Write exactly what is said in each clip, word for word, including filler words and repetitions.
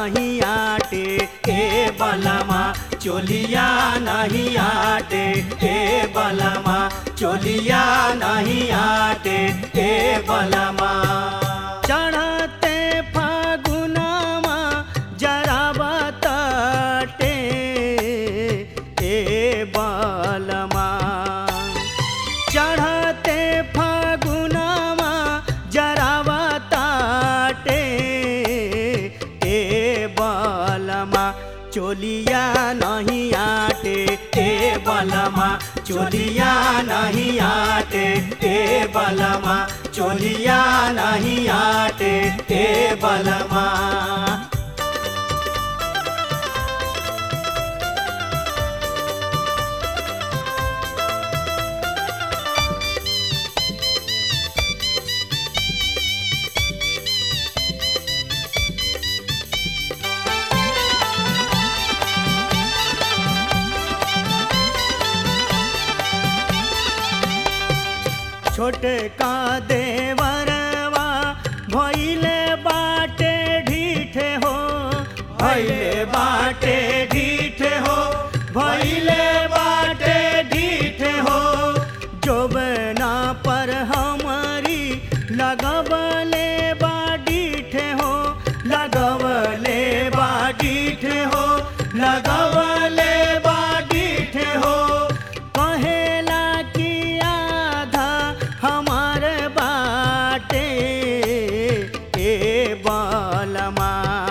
नहीं आटे ए बलमा चोलिया नहीं आटे ए बलमा चोलिया नहीं आटे ए बलमा। चढ़ते फागुनमा जरा बताटे ए बलमा चढ़ते फागुनमा जरा बताटे ए बलमा चोलिया नहीं आटे ए बलमा चोलिया नहीं आटे ए बलमा चोलिया नहीं आटे ए बलमा। छोटे का देवरवा भइले बाटे ढीठे हो भइले बाटे ढीठे हो भइले बाटे ढीठे हो जोबना पर हमारी लगवले बाडीठे हो लगवले बाडीठे हो लगवले बाडीठे हो कहेला कि आधा हमारे बाटे ए बलमा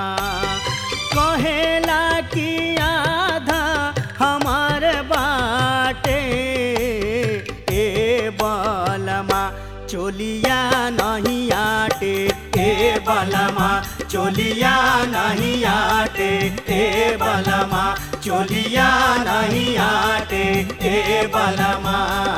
कहेला कि आधा हमारे बाटे ए बलमा चोलिया नहीं आटे ए बलमा चोलिया नहीं आटे ए बलमा चोलिया नहीं आटे ए बलमा।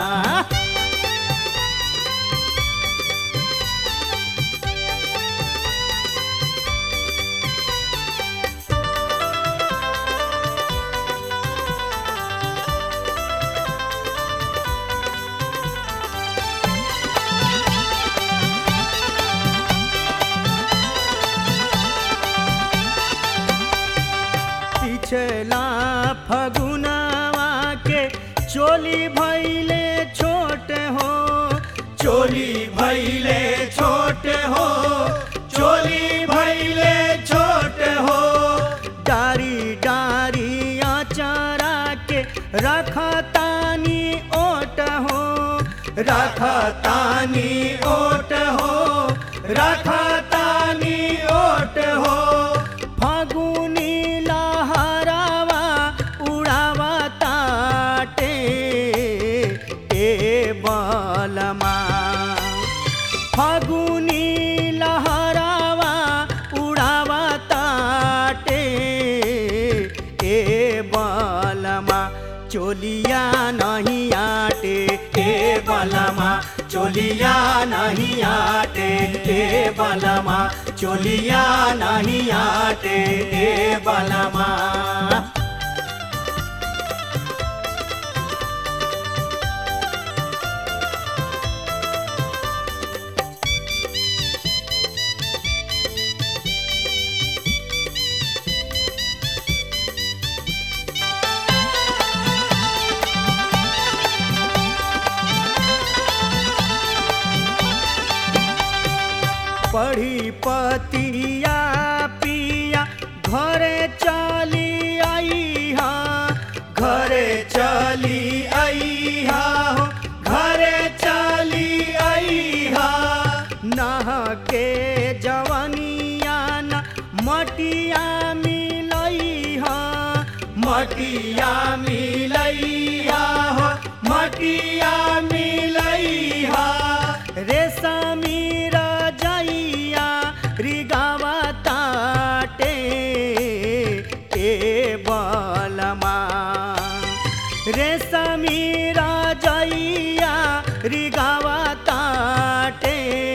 पिछला फगुनवा के चोली भइले छोटे हो चोली भइले छोटे हो चोली भइले छोटे हो डारी डारी आचारा के रखतानी ओट हो रखतानी ओट हो रखतानी ओट हो फागुनी लहरावा उड़ावा ताटे ए बलमा फागुनी लहरावा उड़ावा ताटे ए बलमा चोलिया नहीं आटे ए बलमा चोलिया नहीं आटे ए बलमा चोलिया नहीं आटे ए बलमा। पढ़ी पतिया पिया घरे चली आई हा घरे चली आई हा घरे चली आई हा नहा के जवानिया न मटिया मिलई हा मटिया मिलई हा मटिया मिलई हा रेशमी रिगावा ताटे ए बलमा रेशमी राजैया रिगावा ताटे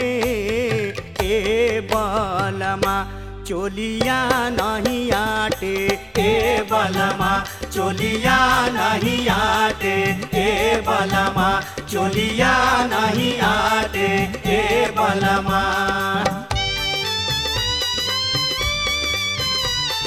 ए बलमा चोलिया नहीं आटे ए बलमा चोलिया नहीं आटे ए बलमा चोलिया नहीं आटे ए बलमा।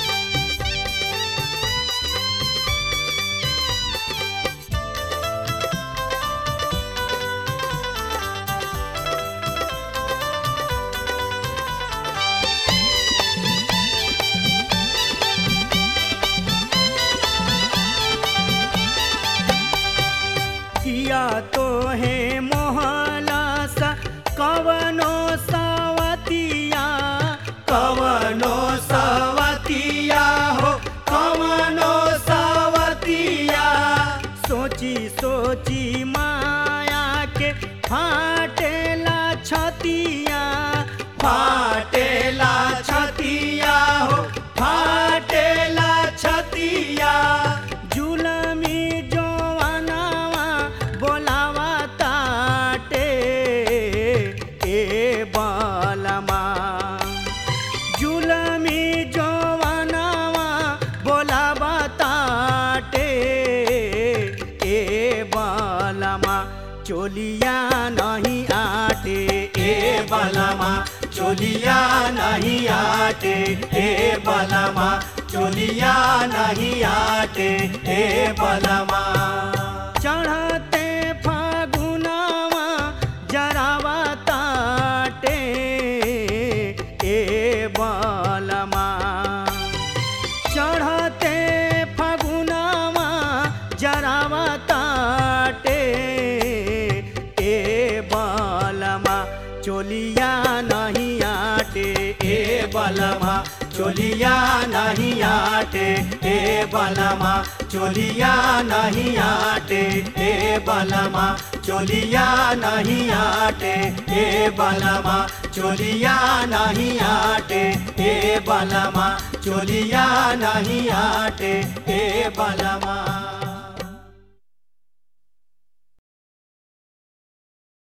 नहीं आटे ए बलमा चोलिया नहीं आटे ए बलमा। चढ़ते फागुनावा जरावा ताटे ए बलमा चढ़ते फागुनावा जरावा ताटे ए बलमा चोलिया नहीं आटे ए बलमा चोलिया नहीं आटे ए बलमा चोलिया नहीं आटे ए बलमा चोलिया नहीं आटे ए बलमा चोलिया नहीं आटे ए बलमा चोलिया नहीं आटे ए बलमा।